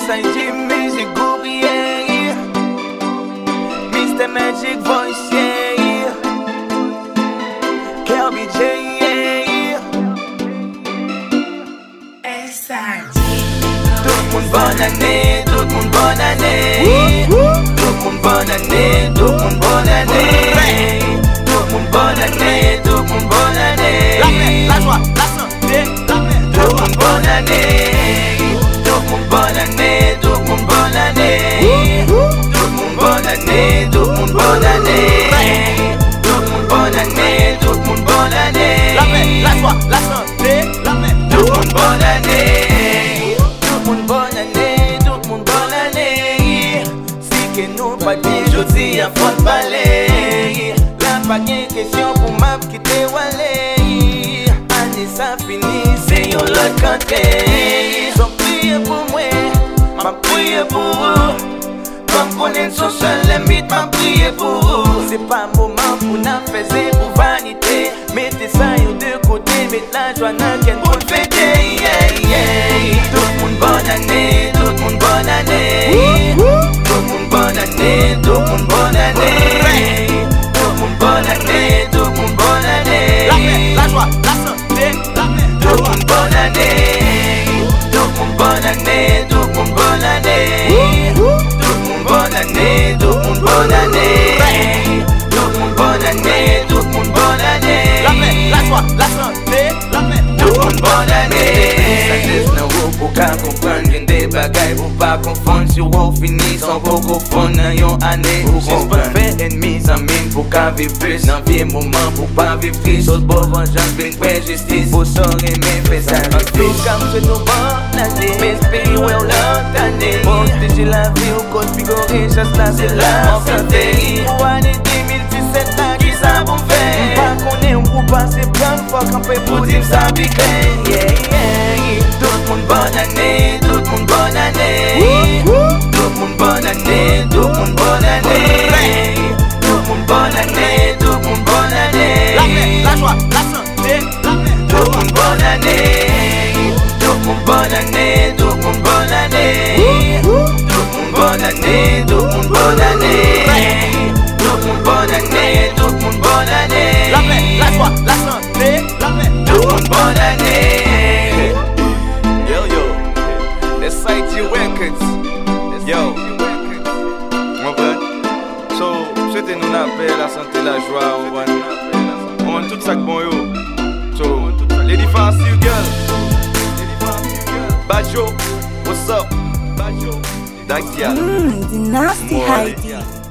SIG Music Group, yeah. Mr. Magic Voice, yeah. Kelby J, yeah. SIG. Tout le monde bonne année, tout le monde bonne année. Tout le monde bonne année, tout le monde bonne année. Tout le monde bonne année, tout le monde bonne année. La paix, la joie, la santé, la paix. Tout le monde bonne année. Tout le monde bonne année, tout le monde bonne année. Tout le monde bonne année, tout le monde bonne année. Tout le monde bonne année, tout le monde bonne année. La paix, la joie, la santé, la paix. Tout le monde bonne année. Tout le monde bonne année, tout le monde bonne année. Si que nous pas bien, je dis à fond de balai. La pas de question pour m'a quitter Wale. Année ça finit, c'est yon l'autre côté. Sont priés pour moi, m'a prié pour vous. Comme connaître son seul limite, m'a prié pour vous. C'est pas moment pour n'a faire pour vanité. Mettez ça yon de côté, mettez la joie dans qu'elle pour fêter. Yeah, yeah. Tout le monde bonne année, tout le monde bonne année. Tout le monde bonne année, tout le monde bonne année. Tout le monde bonne année, tout le monde bonne année. La paix, la joie, la santé, la paix. Tout le monde bonne année. Tout le monde bonne année, tout le monde bonne année. Tout le monde bonne année, tout le monde bonne année. Tout le monde bonne année, tout le monde bonne année. La paix, la joie, la santé, la paix. Tout le monde bonne année. Pour qu'à comprendre bien des bagailles, pour pas confondre si on finit sans beaucoup fond dans yon année. Juste pas faire ennemis en mine pour qu'à vivre plus dans vie moment pour pas vivre triste. Autre bon vengeance, bien vraie justice. Pour sauver mes faits sacrifices. Comme c'est nos bonnes années, mes espérer ouais on l'autre année. Protéger la vie au code figuré, chasse là c'est la santé. Pour année 2017 là, qui ça bon faire? Pas qu'on est un groupe passer plein de fois qu'on peut pour dire ça piquer. Yeah, yeah. Tout le monde bonne année, tout le monde bonne année. Tout le monde bonne année, tout le monde bonne année. Tout le monde bonne année, tout le monde bonne année. La paix, la joie, la santé, la paix. Tout le monde bonne année. Tout le monde bonne année, tout le monde bonne année. Tout le monde bonne année, tout le monde bonne année. Tout le monde bonne année, tout le monde bonne année. La paix, la joie, la santé, la paix. Tout le monde bonne année. SIG Records. Yo, mon frère. So, souhaitez nous la paix, la santé, la joie, on va tout ça que bon yo. So, lady fancy you girl. Bajo, what's up? Bajo, Dakia. The nasty Heidi.